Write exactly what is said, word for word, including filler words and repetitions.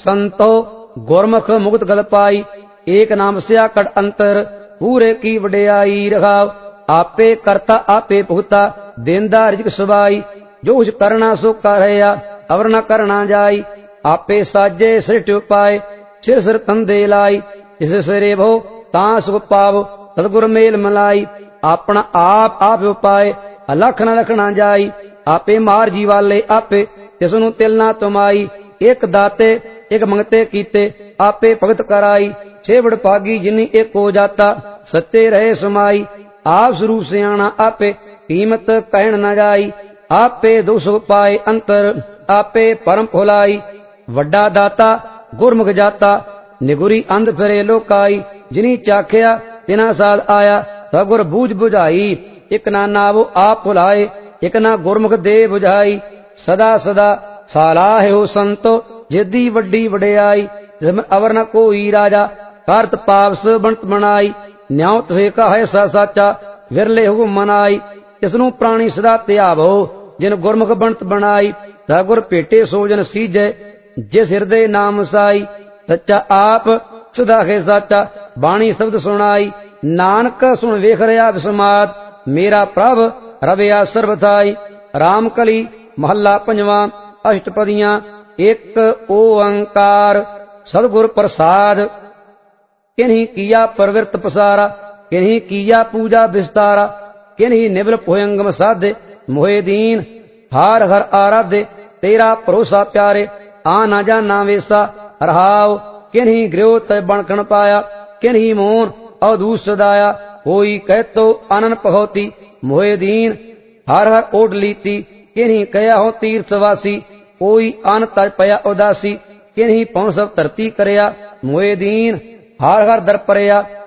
संतो गुरमुख मुक्त गल पाई, एक नाम स्या कड़ अंतर, पूरे की वडियाई रखाव। आपे करता आपे भुगता, देंदा रिजक सुबाई, जो कुछ करना सो करया, अवर न करना जाई। आपे साजे सृष्टि उपाय, सिर सिर तंदे लाई, जिस सिरे भो तां सुख पावो, सतगुर मेल मलाई। अपना आप आप उपाय, अलख न लखना जाई। आपे मार जी वाले आपे, तिसनु तिल ना तुमाई। एक दाते एक मंगते कीते, आपे भगत कराई। छेवड़ पागी जिनी एक हो जाता, सत्य रहे समाई। आप स्वरूप सियाणा आपे, कीमत कहन न जाई। आपे दो सुख पाए अंतर, आपे परम फुलाई। वड्डा दाता गुरमुख जाता, निगुरी अंध फिरे लोकाई। जिनी चाख्या तिना साध आया, सगुर बूझ बुझाई। एक ना नावो आप भुलाए, एक ना गुरमुख दे बुझाई। सदा सदा सालाहे हो संतो, जिद्दी वड्डी वडियाई। जिसमें अवर न कोई राजा, करत पावस बनत मनाई। न्याय तसे का है सा साचा, विरले हुकुम मनाई। इसनु प्राणी सदा त्यावो, जिन गुरमुख बनत बनाई। सगुर पेटे सो जन सीजै, जिस हृदय नाम साई। सच्चा आप सदा है साचा, बाणी शब्द सुनाई। नानक सुन वेख रहा विस्माद, मेरा प्रभ रविया सर्वथाई। राम कली महला पंजवा, अष्टपदियां। एक ओंकार सदगुर प्रसाद, किन्हीं किया प्रवृत्त पसारा, किन्हीं किया पूजा विस्तारा। किन्हीं निबल भुयंगम साधे, मोहे दीन हार हर आराधे। तेरा भरोसा प्यारे, आ ना जाना वेसा रहाव। किन्हीं गृह तय बनखण पाया, किन्हीं मोन अवधूत सदाया। कोई कह तो आनन पहोती, मोहे दीन हर हर ओढ़ लीती। किन्हीं कया हो तीर्थवासी, कोई आन तज पया उदासी। किन्हीं पौन सब धरती करया, मोहे दीन हर हर दर परया।